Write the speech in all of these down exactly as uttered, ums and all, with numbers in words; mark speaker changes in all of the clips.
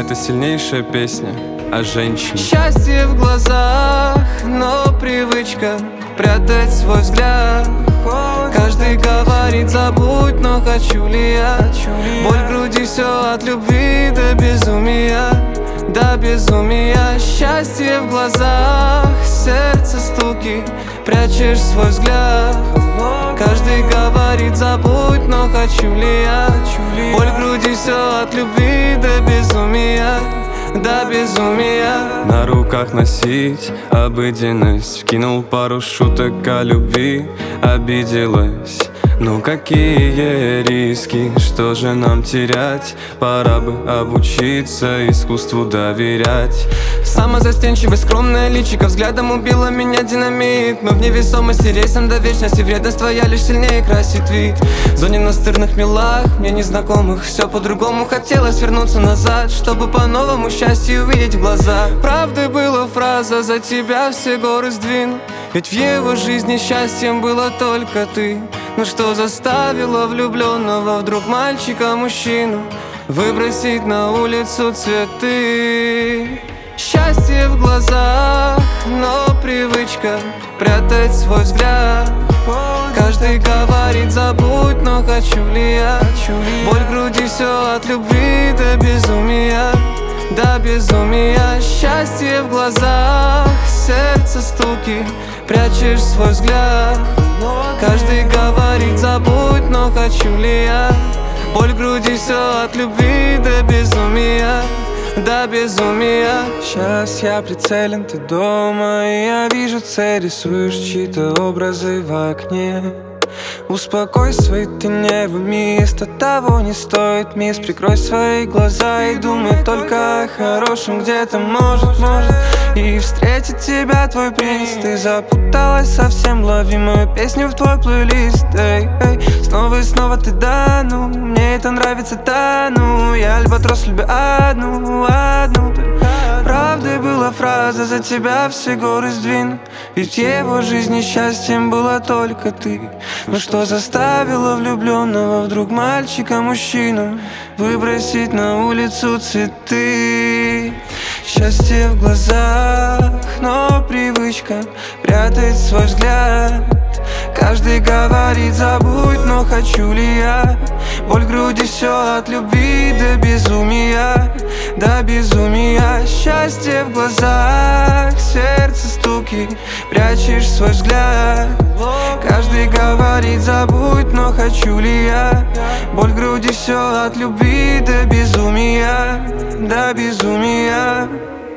Speaker 1: это сильнейшая песня о женщине.
Speaker 2: Счастье в глазах, но привычка прятать свой взгляд. Каждый говорит забудь, но хочу ли я? Боль в груди, все от любви до безумия, до безумия. Счастье в глазах, сердце стуки, прячешь свой взгляд. Каждый говорит забудь, но хочу ли я? Боль в груди, все от любви до безумия, до безумия.
Speaker 1: На руках носить обыденность, вкинул пару шуток о любви, обиделась. Ну какие риски, что же нам терять? Пора бы обучиться искусству доверять.
Speaker 2: Самозастенчивая, скромная личико взглядом убила меня динамит. Мы в невесомости рейсом до вечности, вредность твоя лишь сильнее красит вид. В зоне настырных милах, мне незнакомых, все по-другому хотелось вернуться назад, чтобы по-новому счастье увидеть в глаза. Правдой была фраза «за тебя все горы сдвину», ведь в его жизни счастьем была только ты. Ну что заставило влюбленного вдруг мальчика-мужчину выбросить на улицу цветы? Счастье в глазах, но привычка прятать свой взгляд. Каждый говорит забудь, но хочу ли я? Боль в груди, все от любви до безумия, до безумия. Счастье в глазах, сердце стуки, прячешь свой взгляд. Каждый говорит забудь, но хочу ли я? Боль в груди, все от любви до безумия, до безумия.
Speaker 3: Сейчас я прицелен, ты дома, и я вижу цель, рисуешь чьи-то образы в окне. Успокой свои, ты не в уме, это того не стоит, мисс. Прикрой свои глаза и думай только о хорошем, где-то может, может и встретит тебя твой принц. Ты запуталась совсем, лови мою песню в твой плейлист. Эй, эй, снова и снова ты да, ну, мне это нравится, да, ну. Я альбатрос, люблю одну, одну. Правдой была фраза «за тебя все горы сдвину», ведь в его жизни счастьем была только ты. Но что заставило влюбленного вдруг мальчика-мужчину выбросить на улицу цветы? Счастье в глазах, но привычка прятать свой взгляд. Каждый говорит забудь, но хочу ли я? Боль в груди, все от любви до безумия, до безумия. Счастье в глазах, сердце стуки, прячешь свой взгляд. Каждый говорит забудь, но хочу ли я? Боль в груди, все от любви до безумия, до безумия.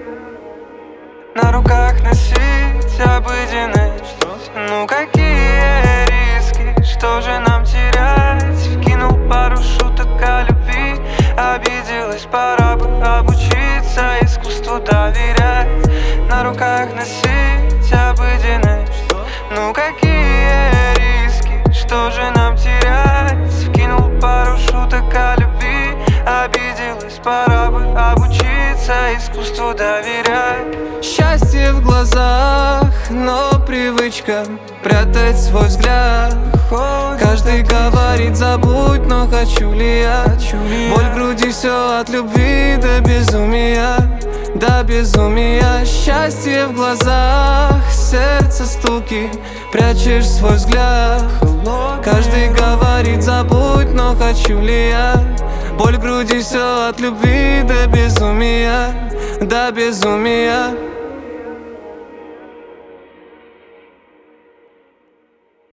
Speaker 3: На руках носить обыденность, ну какие риски, что же нам терять? Вкинул пару шуток о любви, обиделась, пора бы обучиться искусству доверять. На руках носить обыденность, ну какие риски, что же нам терять? Вкинул пару шуток о любви, обиделась, пора бы обучиться искусству доверять.
Speaker 2: Счастье в глазах, но привычка прятать свой взгляд. Каждый говорит забудь, но хочу ли я? Боль в груди, все от любви до безумия, до безумия. Счастье в глазах, сердце стуки, прячешь свой взгляд. Каждый говорит забудь, но хочу ли я? Боль в груди, все от любви до безумия, до безумия.